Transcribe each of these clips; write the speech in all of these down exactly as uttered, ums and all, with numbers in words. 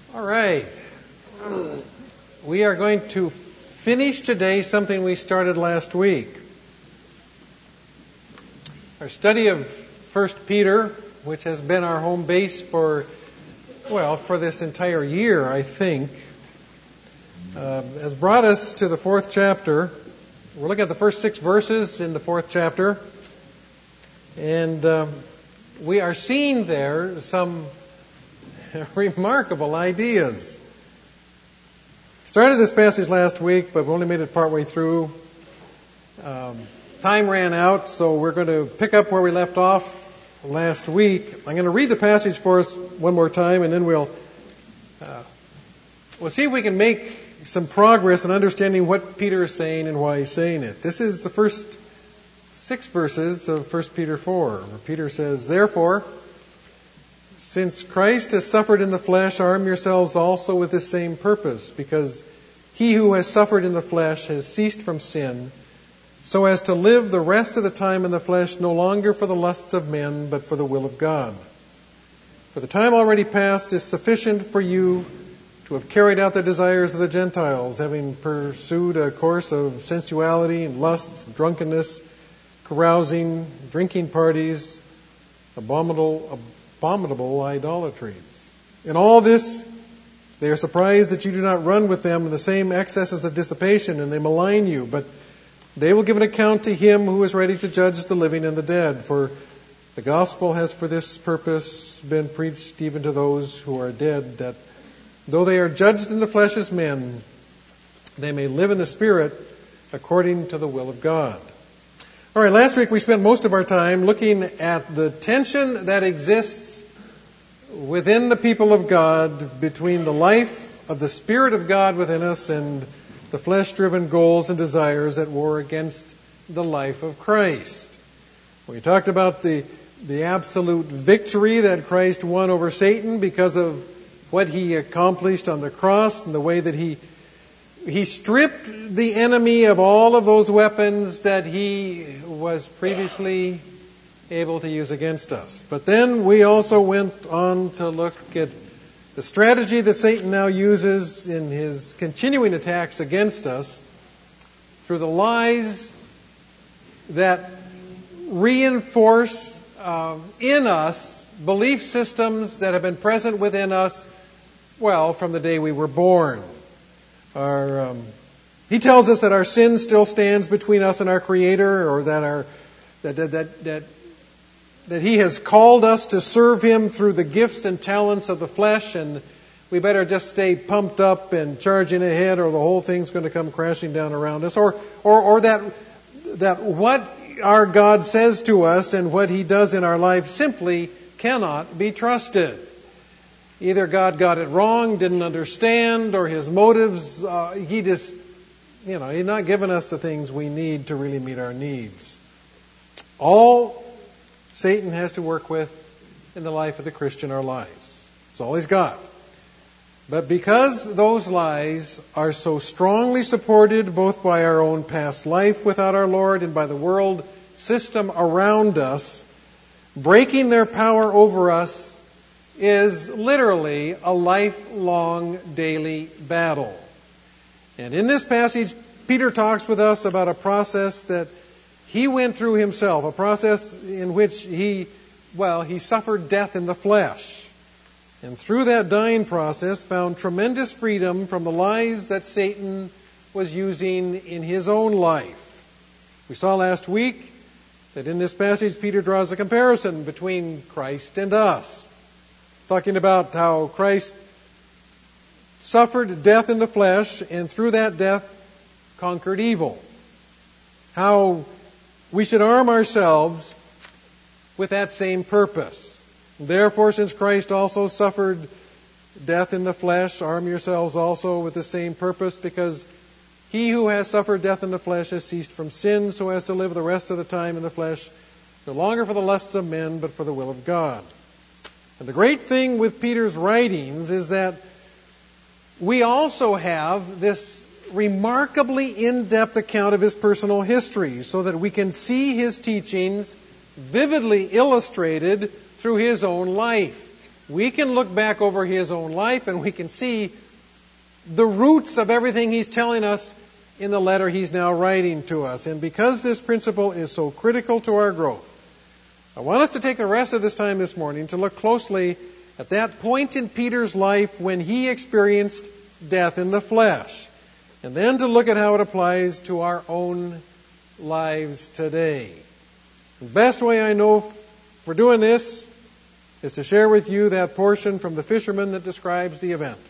All right. We are going to finish today something we started last week. Our study of First Peter, which has been our home base for, well, for this entire year, I think, uh, has brought us to the fourth chapter. We're looking at the first six verses in the fourth chapter. And um, we are seeing there some remarkable ideas. Started this passage last week, but we only made it partway through. Um, time ran out, so we're going to pick up where we left off last week. I'm going to read the passage for us one more time, and then we'll uh, we'll see if we can make some progress in understanding what Peter is saying and why he's saying it. This is the first six verses of First Peter four, where Peter says, "Therefore, since Christ has suffered in the flesh, arm yourselves also with this same purpose, because he who has suffered in the flesh has ceased from sin, so as to live the rest of the time in the flesh no longer for the lusts of men, but for the will of God. For the time already past is sufficient for you to have carried out the desires of the Gentiles, having pursued a course of sensuality and lust, drunkenness, carousing, drinking parties, abominable abominable idolatries. In all this, they are surprised that you do not run with them in the same excesses of dissipation, and they malign you. But they will give an account to him who is ready to judge the living and the dead. For the gospel has for this purpose been preached even to those who are dead, that though they are judged in the flesh as men, they may live in the Spirit according to the will of God." All right, last week we spent most of our time looking at the tension that exists within the people of God between the life of the Spirit of God within us and the flesh-driven goals and desires that war against the life of Christ. We talked about the, the absolute victory that Christ won over Satan because of what he accomplished on the cross and the way that he He stripped the enemy of all of those weapons that he was previously able to use against us. But then we also went on to look at the strategy that Satan now uses in his continuing attacks against us through the lies that reinforce uh, in us belief systems that have been present within us, well, from the day we were born. Our, um, he tells us that our sin still stands between us and our Creator, or that our that that, that that that He has called us to serve Him through the gifts and talents of the flesh, and we better just stay pumped up and charging ahead, or the whole thing's going to come crashing down around us. Or or or that that what our God says to us and what He does in our life simply cannot be trusted. Either God got it wrong, didn't understand, or His motives, uh, He just, you know, He's not given us the things we need to really meet our needs. All Satan has to work with in the life of the Christian are lies. That's all he's got. But because those lies are so strongly supported both by our own past life without our Lord and by the world system around us, breaking their power over us is literally a lifelong daily battle. And in this passage, Peter talks with us about a process that he went through himself, a process in which he, well, he suffered death in the flesh. And through that dying process, found tremendous freedom from the lies that Satan was using in his own life. We saw last week that in this passage, Peter draws a comparison between Christ and us, talking about how Christ suffered death in the flesh and through that death conquered evil. How we should arm ourselves with that same purpose. Therefore, since Christ also suffered death in the flesh, arm yourselves also with the same purpose, because he who has suffered death in the flesh has ceased from sin, so as to live the rest of the time in the flesh, no longer for the lusts of men, but for the will of God. And the great thing with Peter's writings is that we also have this remarkably in-depth account of his personal history, so that we can see his teachings vividly illustrated through his own life. we can look back over his own life and we can see the roots of everything he's telling us in the letter he's now writing to us. And because this principle is so critical to our growth, I want us to take the rest of this time this morning to look closely at that point in Peter's life when he experienced death in the flesh, and then to look at how it applies to our own lives today. The best way I know for doing this is to share with you that portion from the fisherman that describes the event.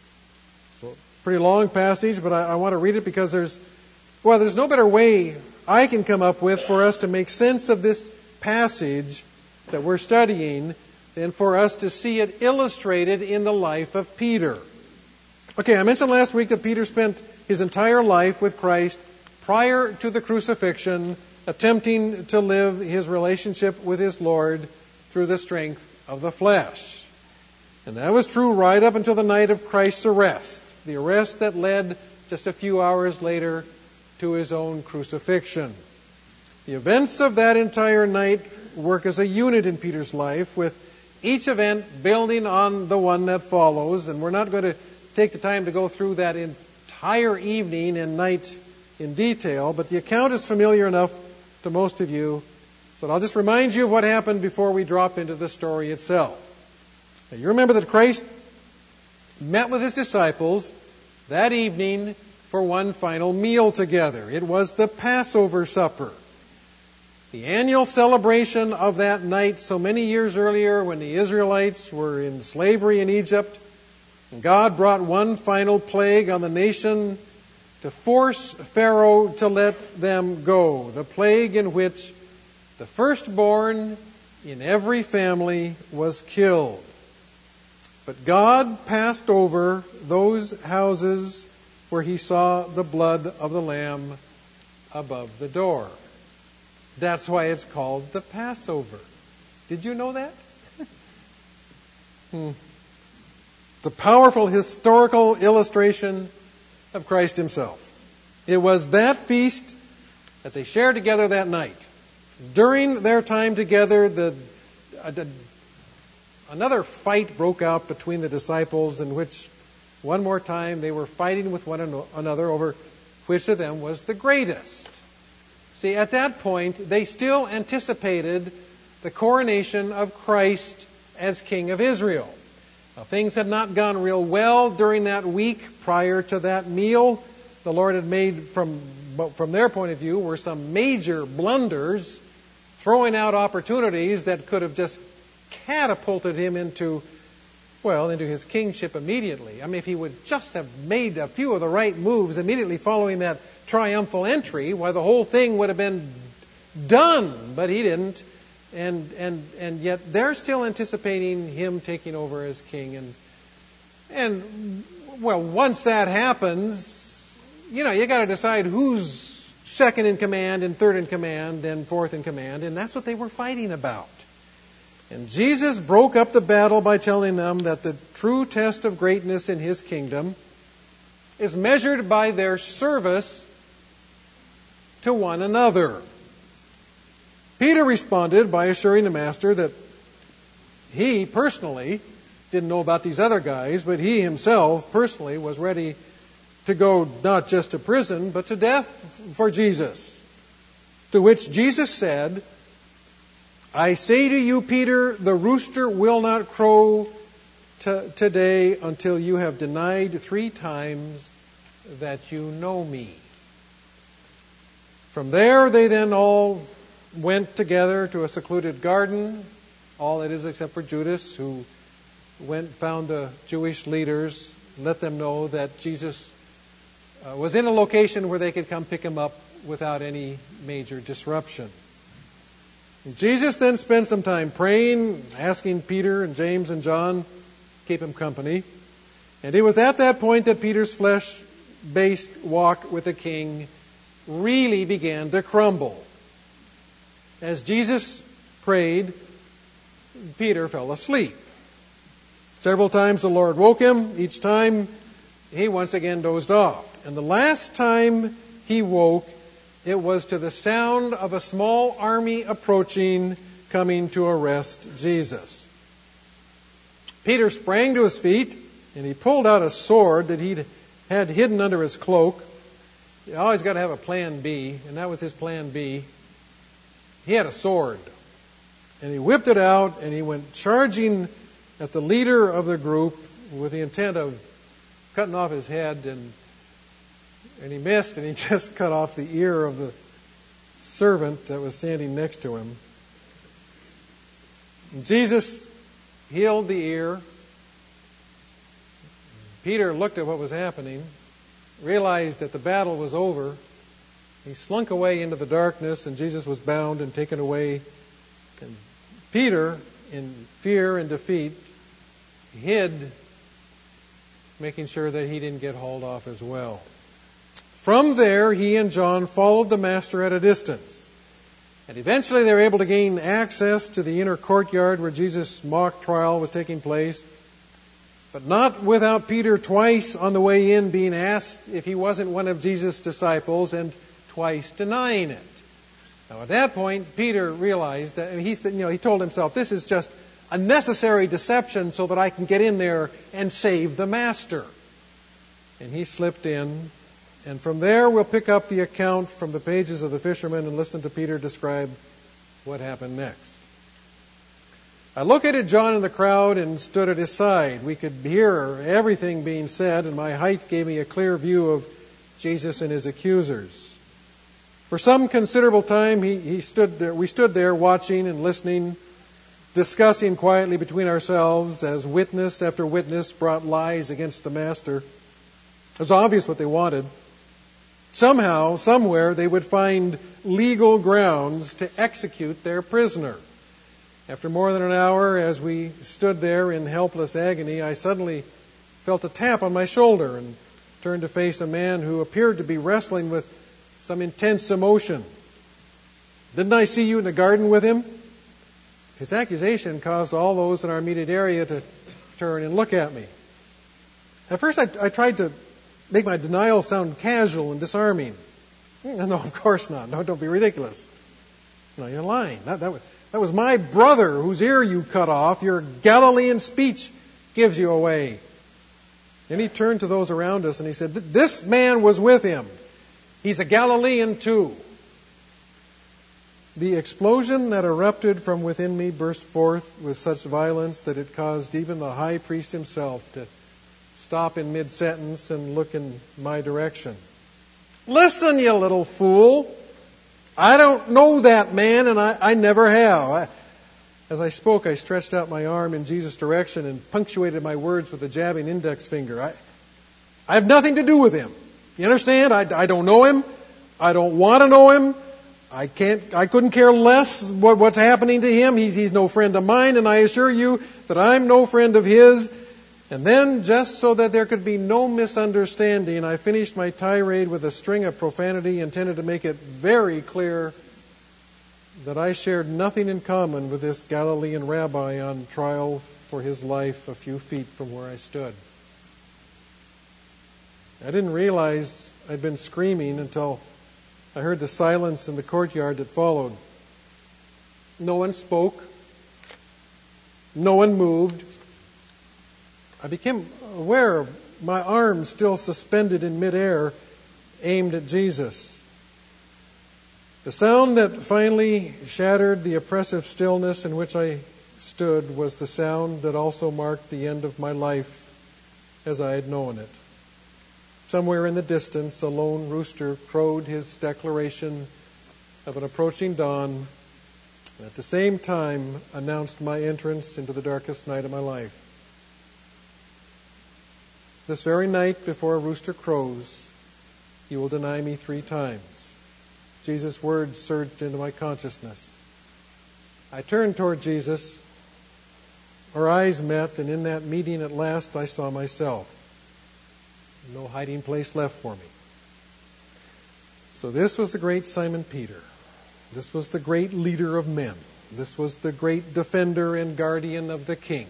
So, pretty long passage, but I, I want to read it because there's, well, there's no better way I can come up with for us to make sense of this passage that we're studying than for us to see it illustrated in the life of Peter. Okay, I mentioned last week that Peter spent his entire life with Christ prior to the crucifixion, attempting to live his relationship with his Lord through the strength of the flesh. And that was true right up until the night of Christ's arrest, the arrest that led just a few hours later to his own crucifixion. The events of that entire night work as a unit in Peter's life, with each event building on the one that follows. And we're not going to take the time to go through that entire evening and night in detail, but the account is familiar enough to most of you. So I'll just remind you of what happened before we drop into the story itself. Now, you remember that Christ met with his disciples that evening for one final meal together. It was the Passover supper, the annual celebration of that night so many years earlier when the Israelites were in slavery in Egypt. And God brought one final plague on the nation to force Pharaoh to let them go. The plague in which the firstborn in every family was killed. But God passed over those houses where he saw the blood of the Lamb above the door. That's why it's called the Passover. Did you know that? hmm. It's a powerful historical illustration of Christ himself. It was that feast that they shared together that night. During their time together, the, uh, the, another fight broke out between the disciples in which one more time they were fighting with one another over which of them was the greatest. See, at that point, they still anticipated the coronation of Christ as King of Israel. Now, things had not gone real well during that week prior to that meal. The Lord had made, from, from their point of view, were some major blunders, throwing out opportunities that could have just catapulted him into, well, into his kingship immediately. I mean, if he would just have made a few of the right moves immediately following that triumphal entry, why, the whole thing would have been done, but he didn't. And and and yet they're still anticipating him taking over as king. And and well, once that happens, you know, you got to decide who's second in command and third in command and fourth in command, and that's what they were fighting about. And Jesus broke up the battle by telling them that the true test of greatness in his kingdom is measured by their service to one another. Peter responded by assuring the master that he personally didn't know about these other guys, but he himself personally was ready to go not just to prison, but to death for Jesus. To which Jesus said, I say to you, Peter, the rooster will not crow t- today until you have denied three times that you know me. From there, they then all went together to a secluded garden, all that is except for Judas, who went, found the Jewish leaders, let them know that Jesus uh, was in a location where they could come pick him up without any major disruption. And Jesus then spent some time praying, asking Peter and James and John to keep him company. And it was at that point that Peter's flesh-based walk with the King really began to crumble. As Jesus prayed, Peter fell asleep. Several times the Lord woke him. Each time he once again dozed off. And the last time he woke, it was to the sound of a small army approaching, coming to arrest Jesus. Peter sprang to his feet, and he pulled out a sword that he'd had hidden under his cloak. You always got to have a plan B, and that was his plan B. He had a sword, and he whipped it out, and he went charging at the leader of the group with the intent of cutting off his head, and and he missed, and he just cut off the ear of the servant that was standing next to him. And Jesus healed the ear. Peter looked at what was happening, realized that the battle was over. He slunk away into the darkness, and Jesus was bound and taken away. And Peter, in fear and defeat, hid, making sure that he didn't get hauled off as well. From there, he and John followed the Master at a distance. And eventually they were able to gain access to the inner courtyard where Jesus' mock trial was taking place. But not without Peter twice on the way in being asked if he wasn't one of Jesus' disciples, and twice denying it. Now at that point, Peter realized that, and he said, you know, he told himself, this is just a necessary deception so that I can get in there and save the Master. And he slipped in. And from there, we'll pick up the account from the pages of the fishermen and listen to Peter describe what happened next. I located John in the crowd and stood at his side. We could hear everything being said, and my height gave me a clear view of Jesus and his accusers. For some considerable time, he, he stood there, we stood there watching and listening, discussing quietly between ourselves as witness after witness brought lies against the Master. It was obvious what they wanted. Somehow, somewhere, they would find legal grounds to execute their prisoner. After more than an hour, as we stood there in helpless agony, I suddenly felt a tap on my shoulder and turned to face a man who appeared to be wrestling with some intense emotion. Didn't I see you in the garden with him? His accusation caused all those in our immediate area to turn and look at me. At first, I, I tried to make my denial sound casual and disarming. No, of course not. No, don't be ridiculous. No, you're lying. That, that, was, that was my brother whose ear you cut off. Your Galilean speech gives you away. Then he turned to those around us and he said, this man was with him. He's a Galilean too. The explosion that erupted from within me burst forth with such violence that it caused even the high priest himself to stop in mid-sentence and look in my direction. Listen, you little fool. I don't know that man, and I, I never have. I, as I spoke, I stretched out my arm in Jesus' direction and punctuated my words with a jabbing index finger. I, I have nothing to do with him. You understand? I, I don't know him. I don't want to know him. I can't. I couldn't care less what, what's happening to him. He's, he's no friend of mine, and I assure you that I'm no friend of his. And then, just so that there could be no misunderstanding, I finished my tirade with a string of profanity intended to make it very clear that I shared nothing in common with this Galilean rabbi on trial for his life a few feet from where I stood. I didn't realize I'd been screaming until I heard the silence in the courtyard that followed. No one spoke. No one moved. I became aware of my arms still suspended in midair, aimed at Jesus. The sound that finally shattered the oppressive stillness in which I stood was the sound that also marked the end of my life as I had known it. Somewhere in the distance, a lone rooster crowed his declaration of an approaching dawn, and at the same time announced my entrance into the darkest night of my life. This very night before a rooster crows, you will deny me three times. Jesus' words surged into my consciousness. I turned toward Jesus. Our eyes met, and in that meeting at last I saw myself. No hiding place left for me. So this was the great Simon Peter. This was the great leader of men. This was the great defender and guardian of the King.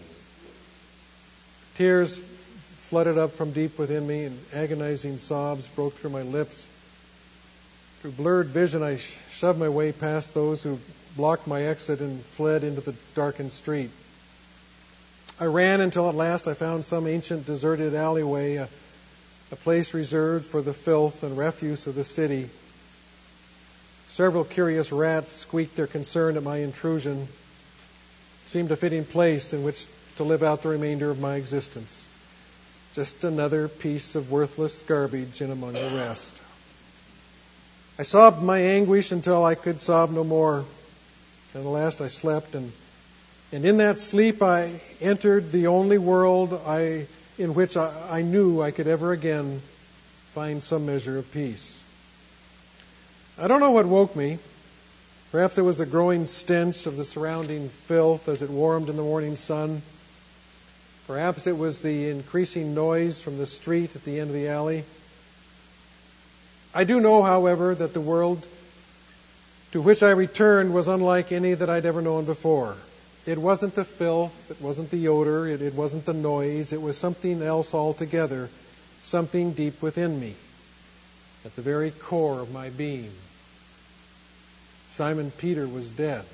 Tears flooded up from deep within me, and agonizing sobs broke through my lips. Through blurred vision, I shoved my way past those who blocked my exit and fled into the darkened street. I ran until at last I found some ancient deserted alleyway, a, a place reserved for the filth and refuse of the city. Several curious rats squeaked their concern at my intrusion. It seemed a fitting place in which to live out the remainder of my existence. Just another piece of worthless garbage in among the rest. I sobbed my anguish until I could sob no more. And at last I slept, and, and in that sleep I entered the only world I, in which I, I knew I could ever again find some measure of peace. I don't know what woke me. Perhaps it was the growing stench of the surrounding filth as it warmed in the morning sun. Perhaps it was the increasing noise from the street at the end of the alley. I do know, however, that the world to which I returned was unlike any that I'd ever known before. It wasn't the filth, it wasn't the odor, it, it wasn't the noise, it was something else altogether, something deep within me, at the very core of my being. Simon Peter was dead.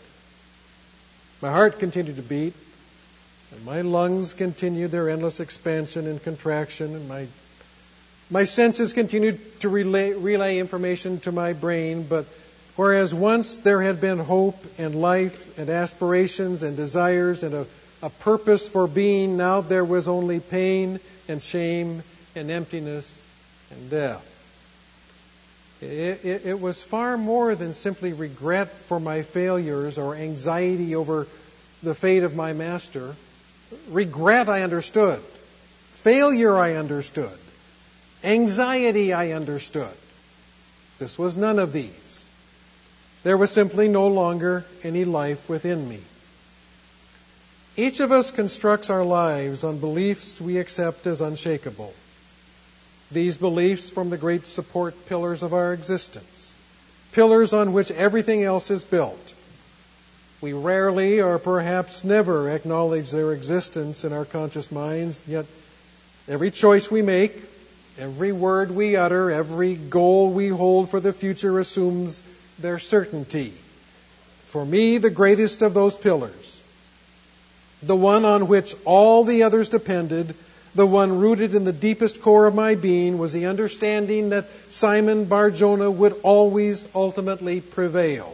My heart continued to beat, and my lungs continued their endless expansion and contraction, and my my senses continued to relay, relay information to my brain, but whereas once there had been hope and life and aspirations and desires and a, a purpose for being, now there was only pain and shame and emptiness and death. It, it, it was far more than simply regret for my failures or anxiety over the fate of my master. Regret I understood. Failure I understood. Anxiety I understood. This was none of these. There was simply no longer any life within me. Each of us constructs our lives on beliefs we accept as unshakable. These beliefs form the great support pillars of our existence, pillars on which everything else is built. We rarely or perhaps never acknowledge their existence in our conscious minds, yet every choice we make, every word we utter, every goal we hold for the future assumes their certainty. For me, the greatest of those pillars, the one on which all the others depended, the one rooted in the deepest core of my being, was the understanding that Simon Bar-Jonah would always ultimately prevail.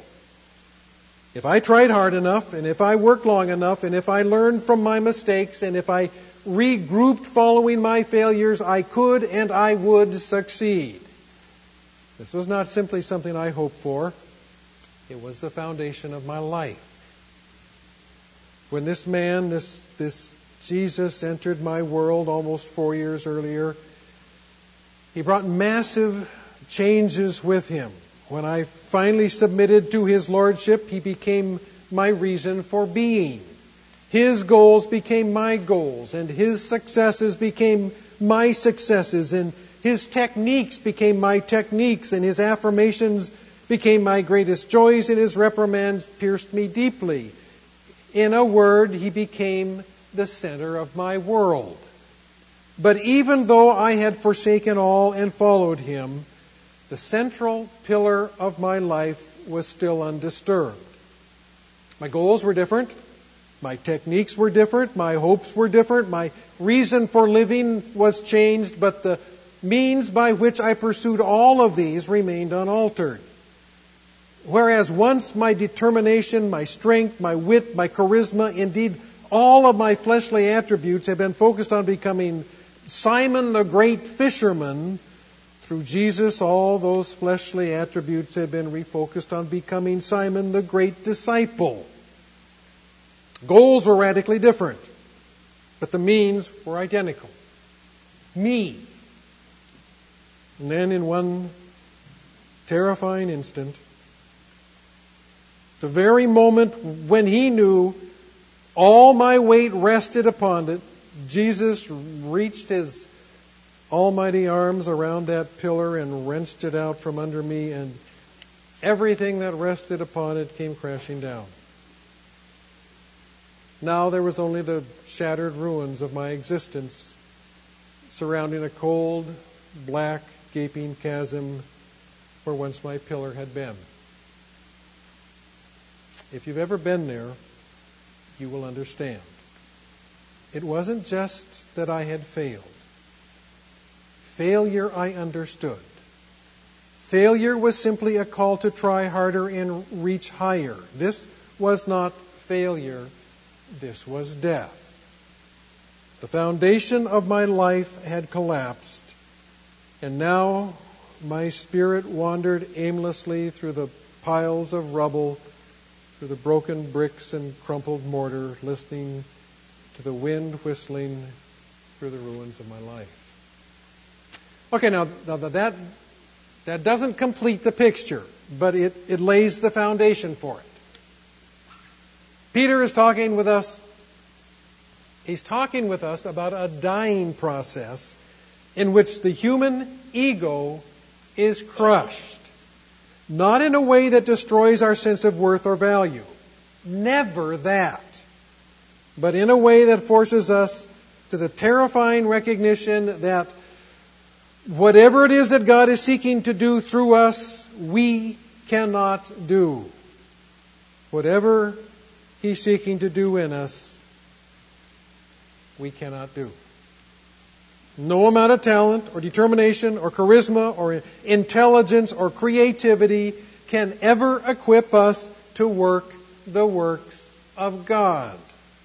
If I tried hard enough, and if I worked long enough, and if I learned from my mistakes, and if I regrouped following my failures, I could and I would succeed. This was not simply something I hoped for. It was the foundation of my life. When this man, this, this Jesus, entered my world almost four years earlier, he brought massive changes with him. When I finally submitted to his lordship, he became my reason for being. His goals became my goals, and his successes became my successes, and his techniques became my techniques, and his affirmations became my greatest joys, and his reprimands pierced me deeply. In a word, he became the center of my world. But even though I had forsaken all and followed him, the central pillar of my life was still undisturbed. My goals were different. My techniques were different. My hopes were different. My reason for living was changed, but the means by which I pursued all of these remained unaltered. Whereas once my determination, my strength, my wit, my charisma, indeed all of my fleshly attributes had been focused on becoming Simon the great fisherman, through Jesus all those fleshly attributes had been refocused on becoming Simon the great disciple. Goals were radically different, but the means were identical. Me. And then in one terrifying instant, the very moment when he knew all my weight rested upon it, Jesus reached his almighty arms around that pillar and wrenched it out from under me, and everything that rested upon it came crashing down. Now there was only the shattered ruins of my existence surrounding a cold, black, gaping chasm where once my pillar had been. If you've ever been there, you will understand. it wasn't just that I had failed. Failure I understood. Failure was simply a call to try harder and reach higher. This was not failure. This was death. The foundation of my life had collapsed, and now my spirit wandered aimlessly through the piles of rubble, through the broken bricks and crumpled mortar, listening to the wind whistling through the ruins of my life. Okay, now, now that that doesn't complete the picture, but it, it lays the foundation for it. Peter is talking with us. He's talking with us about a dying process in which the human ego is crushed. Not in a way that destroys our sense of worth or value. Never that. But in a way that forces us to the terrifying recognition that whatever it is that God is seeking to do through us, we cannot do. Whatever He's seeking to do in us, we cannot do. No amount of talent or determination or charisma or intelligence or creativity can ever equip us to work the works of God.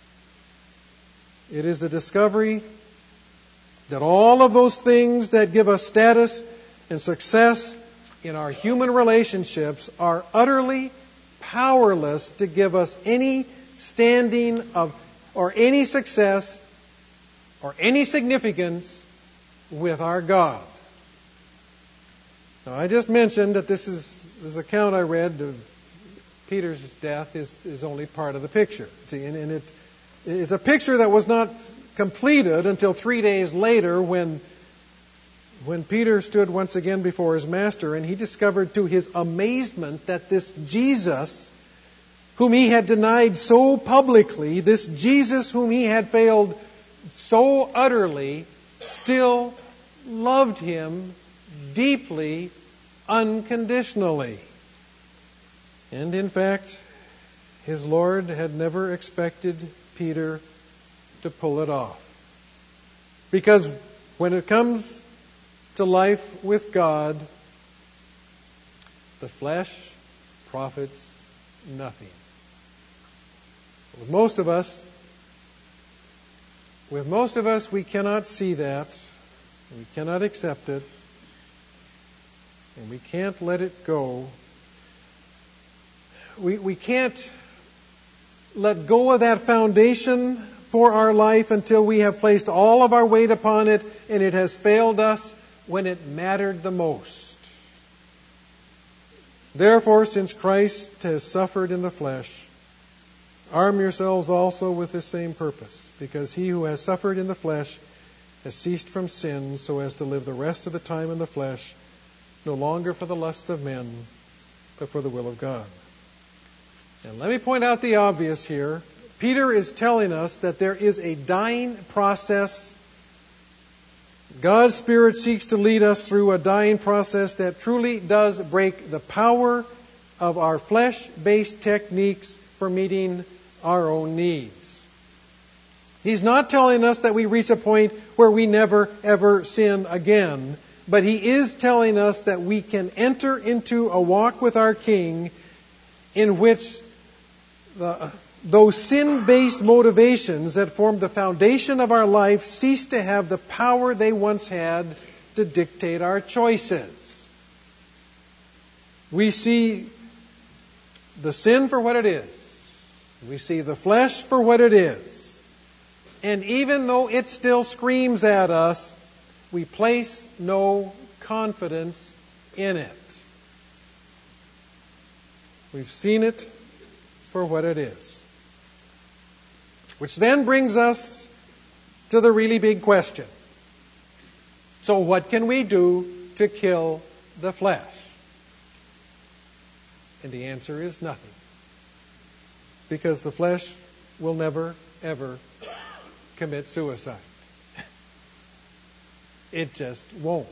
It is a discovery that all of those things that give us status and success in our human relationships are utterly powerless to give us any standing of or any success or any significance with our God. Now, I just mentioned that this is this account I read of Peter's death is, is only part of the picture. See, and, and it it's a picture that was not completed until three days later when when Peter stood once again before his master, and he discovered to his amazement that this Jesus, whom he had denied so publicly, this Jesus whom he had failed so utterly, still loved him deeply, unconditionally. And in fact, his Lord had never expected Peter to pull it off. Because when it comes to life with God, the flesh profits nothing. With most of us, with most of us, we cannot see that, we cannot accept it, and we can't let it go. We we can't let go of that foundation for our life until we have placed all of our weight upon it and it has failed us when it mattered the most. Therefore, since Christ has suffered in the flesh, arm yourselves also with this same purpose, because he who has suffered in the flesh has ceased from sin, so as to live the rest of the time in the flesh, no longer for the lusts of men, but for the will of God. And let me point out the obvious here. Peter is telling us that there is a dying process. God's Spirit seeks to lead us through a dying process that truly does break the power of our flesh-based techniques for meeting our own needs. He's not telling us that we reach a point where we never, ever sin again, but He is telling us that we can enter into a walk with our King in which the, those sin-based motivations that form the foundation of our life cease to have the power they once had to dictate our choices. We see the sin for what it is. We see the flesh for what it is. And even though it still screams at us, we place no confidence in it. We've seen it for what it is. Which then brings us to the really big question. So what can we do to kill the flesh? And the answer is nothing. Because the flesh will never, ever commit suicide. It just won't.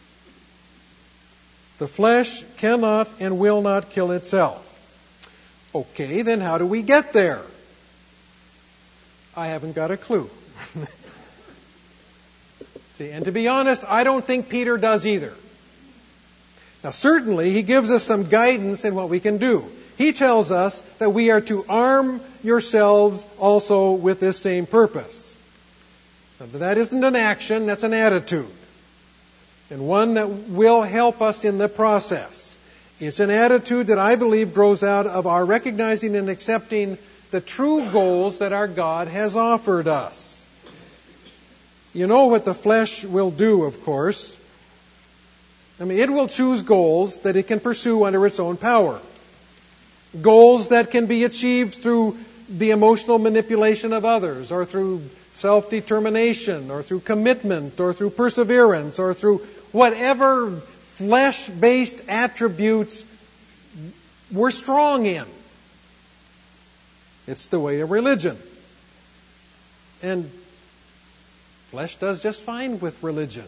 The flesh cannot and will not kill itself. Okay, then how do we get there? I haven't got a clue. See, and to be honest, I don't think Peter does either. Now, certainly, he gives us some guidance in what we can do. He tells us that we are to arm yourselves also with this same purpose. Now, that isn't an action, that's an attitude. And one that will help us in the process. It's an attitude that I believe grows out of our recognizing and accepting the true goals that our God has offered us. You know what the flesh will do, of course. I mean, it will choose goals that it can pursue under its own power. Goals that can be achieved through the emotional manipulation of others, or through self-determination, or through commitment, or through perseverance, or through whatever flesh-based attributes we're strong in. It's the way of religion. And flesh does just fine with religion.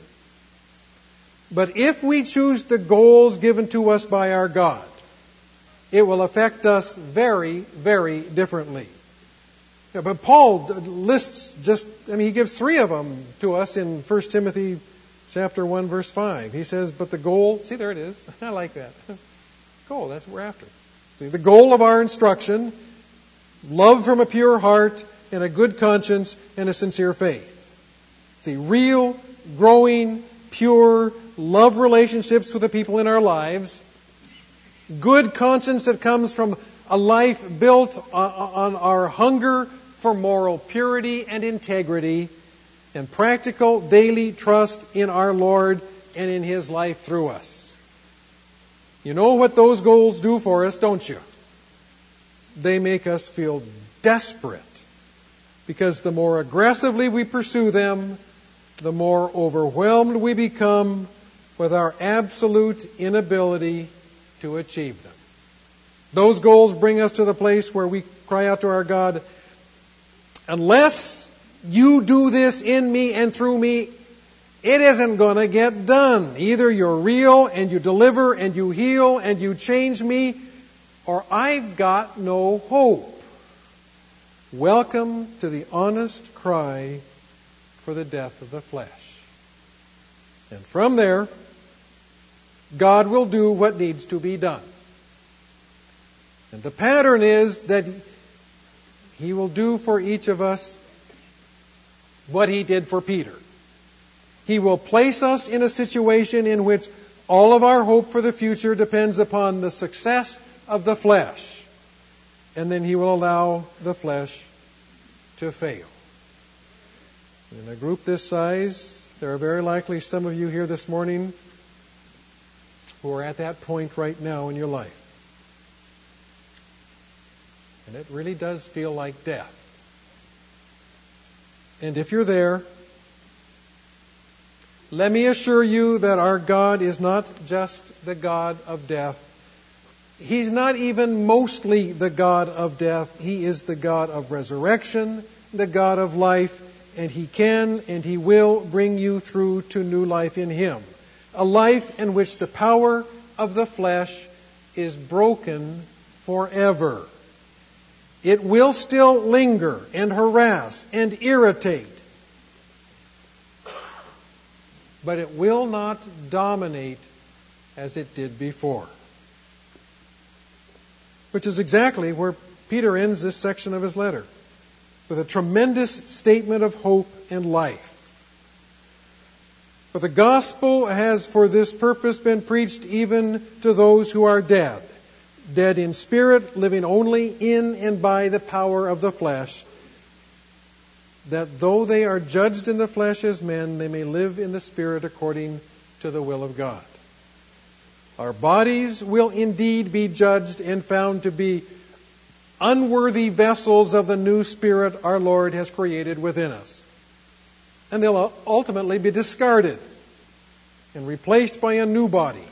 But if we choose the goals given to us by our God, it will affect us very, very differently. Yeah, but Paul lists just, I mean, he gives three of them to us in First Timothy chapter one, verse five. He says, but the goal, see, there it is. I like that. Goal, that's what we're after. See, the goal of our instruction, love from a pure heart and a good conscience and a sincere faith. See, real, growing, pure, love relationships with the people in our lives. Good conscience that comes from a life built on our hunger for moral purity and integrity, and practical daily trust in our Lord and in His life through us. You know what those goals do for us, don't you? They make us feel desperate, because the more aggressively we pursue them, the more overwhelmed we become with our absolute inability to achieve them. Those goals bring us to the place where we cry out to our God, unless you do this in me and through me, it isn't going to get done. Either you're real and you deliver and you heal and you change me, or I've got no hope. Welcome to the honest cry for the death of the flesh. And from there, God will do what needs to be done. And the pattern is that He will do for each of us what He did for Peter. He will place us in a situation in which all of our hope for the future depends upon the success of the flesh. And then He will allow the flesh to fail. In a group this size, there are very likely some of you here this morning who are at that point right now in your life. And it really does feel like death. And if you're there, let me assure you that our God is not just the God of death. He's not even mostly the God of death. He is the God of resurrection, the God of life, and He can and He will bring you through to new life in Him. A life in which the power of the flesh is broken forever. It will still linger and harass and irritate, but it will not dominate as it did before. Which is exactly where Peter ends this section of his letter, with a tremendous statement of hope and life. For the gospel has for this purpose been preached even to those who are dead, dead in spirit, living only in and by the power of the flesh, that though they are judged in the flesh as men, they may live in the spirit according to the will of God. Our bodies will indeed be judged and found to be unworthy vessels of the new spirit our Lord has created within us. And they'll ultimately be discarded and replaced by a new body.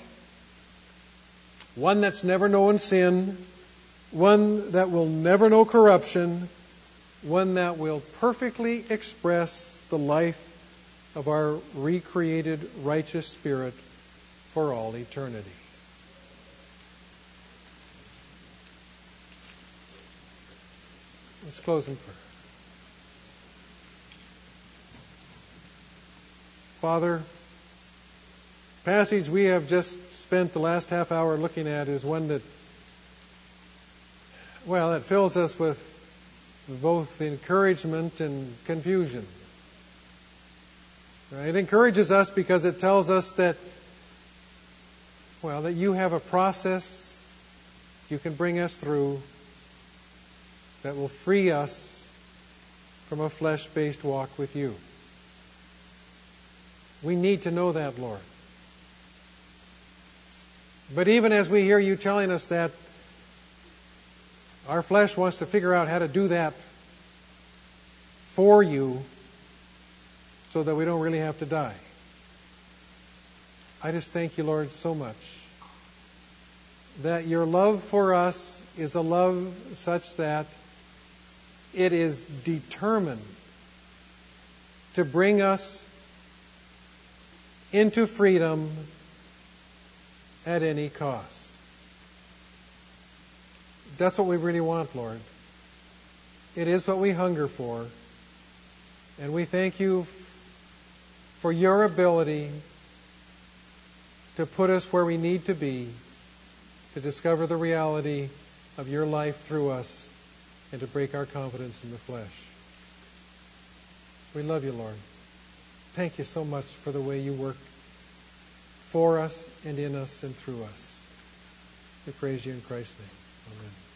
One that's never known sin, one that will never know corruption, one that will perfectly express the life of our recreated righteous spirit for all eternity. Let's close in prayer. Father, the passage we have just spent the last half hour looking at is one that, well, it fills us with both encouragement and confusion. It encourages us because it tells us that, well, that you have a process you can bring us through that will free us from a flesh-based walk with you. We need to know that, Lord. But even as we hear you telling us that, our flesh wants to figure out how to do that for you so that we don't really have to die. I just thank you, Lord, so much that your love for us is a love such that it is determined to bring us into freedom at any cost. That's what we really want, Lord. It is what we hunger for. And we thank you for your ability to put us where we need to be, to discover the reality of your life through us, and to break our confidence in the flesh. We love you, Lord. Thank you so much for the way you work for us and in us and through us. We praise you in Christ's name. Amen.